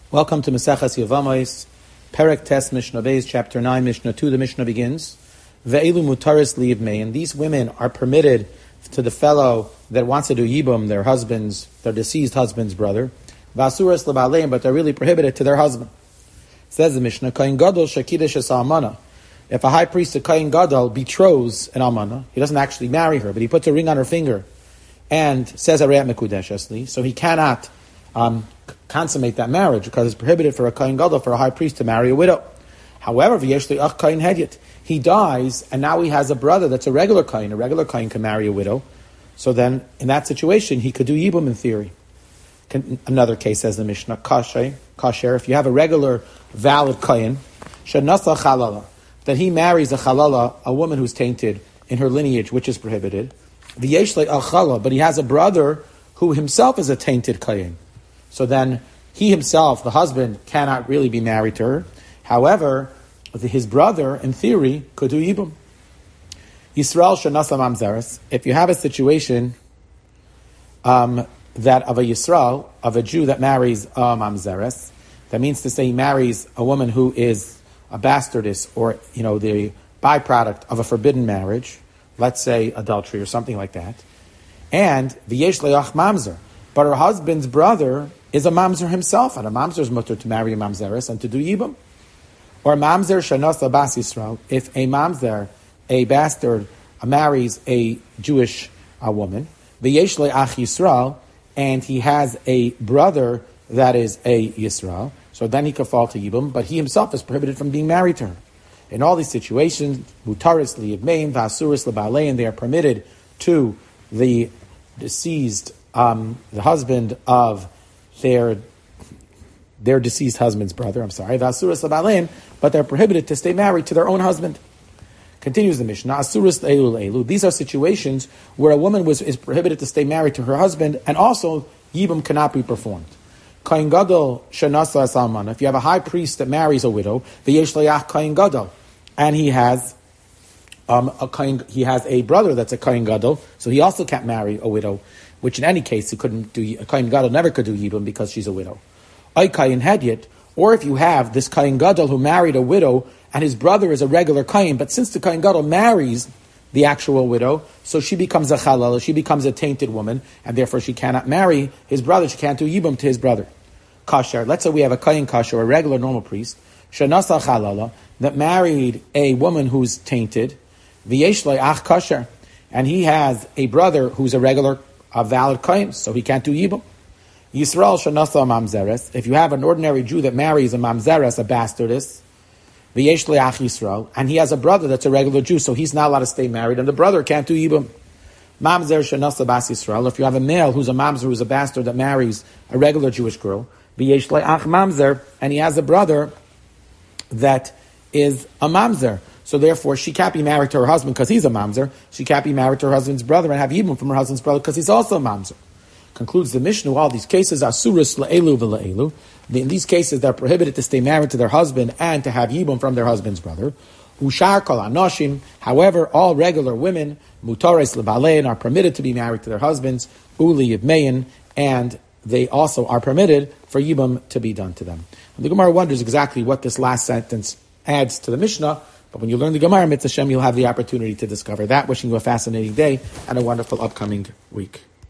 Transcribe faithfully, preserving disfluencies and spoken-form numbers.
Welcome to Maseches Yevamos, Perek Tes Mishnah Beis, Chapter nine, Mishnah two. The Mishnah begins, Ve'elu mutaris liyibmei, and these women are permitted to the fellow that wants to do yibum, their husband's, their deceased husband's brother, V'asuras lebaleim, but they're really prohibited to their husband. Says the Mishnah, Kohen Gadol shekidesh es almana. If a high priest, a Kohen Gadol, betroths an almana, he doesn't actually marry her, but he puts a ring on her finger and says Arayat Mekudeshesli, so he cannot um, consummate that marriage because it's prohibited for a Kohen Gadol, for a high priest, to marry a widow. However, v'yesh ach Kohen Hedyot, he dies and now he has a brother that's a regular Kohen. A regular Kohen can marry a widow. So then, in that situation, he could do yibum in theory. Can, another case, says the Mishnah, kasher, kasher, if you have a regular, valid Kohen, shenasa chalala, that he marries a chalala, a woman who's tainted in her lineage, which is prohibited. V'yesh ach chalala, but he has a brother who himself is a tainted Kohen. So then, he himself, the husband, cannot really be married to her. However, his brother, in theory, could do yibum. Yisrael shenasa mamzeres. If you have a situation um, that of a Yisrael, of a Jew that marries a mamzeres, that means to say he marries a woman who is a bastardess, or you know the byproduct of a forbidden marriage, let's say adultery or something like that, and v'yesh le'ach mamzer, but her husband's brother is a mamzer himself, and a mamzer is mutter to marry a mamzeres and to do yibum. Or mamzer shenasa bas Yisrael, if a mamzer, a bastard, marries a Jewish uh, woman, v'yesh le'ach Yisrael, and he has a brother that is a Yisrael, so then he could fall to yibum, but he himself is prohibited from being married to her. In all these situations, mutaris liyibmein, v'asuris lebalein, they are permitted to the deceased, um, the husband of their their deceased husband's brother, I'm sorry, v'asuris lebalein, but they're prohibited to stay married to their own husband. Continues the Mishnah, asuris le'elu le'elu. These are situations where a woman was is prohibited to stay married to her husband, and also yibum cannot be performed. Kohen Gadol shenasa es almana. If you have a high priest that marries a widow, v'yesh le'ach Kohen Gadol, and he has um, a Kohen, he has a brother that's a Kohen Gadol, so he also can't marry a widow. Which in any case he couldn't do. A Kohen Gadol never could do yibum because she's a widow. Ay Kohen Hedyot, or if you have this Kohen Gadol who married a widow and his brother is a regular Kohen, but since the Kohen Gadol marries the actual widow, so she becomes a chalala, she becomes a tainted woman, and therefore she cannot marry his brother, she can't do yibum to his brother. Kasher, let's say we have a Kohen Kasher, a regular normal priest, shenasa chalala, that married a woman who's tainted, v'yesh ach Kasher, and he has a brother who's a regular, a valid Kohen, so he can't do yibum. Yisrael shenasa mamzeres, if you have an ordinary Jew that marries a mamzeres, a bastardess, v'yesh le'ach Yisrael, and he has a brother that's a regular Jew, so he's not allowed to stay married, and the brother can't do yibum. Mamzer shenasa bas Yisrael, if you have a male who's a mamzer, who's a bastard that marries a regular Jewish girl, v'yesh le'ach mamzer, and he has a brother that is a mamzer, so therefore she can't be married to her husband because he's a mamzer, she can't be married to her husband's brother and have yibum from her husband's brother because he's also a mamzer. Concludes the Mishnah, all these cases are surus le'elu v'le'elu. In these cases, they're prohibited to stay married to their husband and to have yibum from their husband's brother. Ushar kol anoshim, however, all regular women, mutares lebalein, are permitted to be married to their husbands, uli yibmein, and they also are permitted for yibum to be done to them. And the Gemara wonders exactly what this last sentence adds to the Mishnah, but when you learn the Gemara, Mitzvah Hashem, you'll have the opportunity to discover that. Wishing you a fascinating day and a wonderful upcoming week.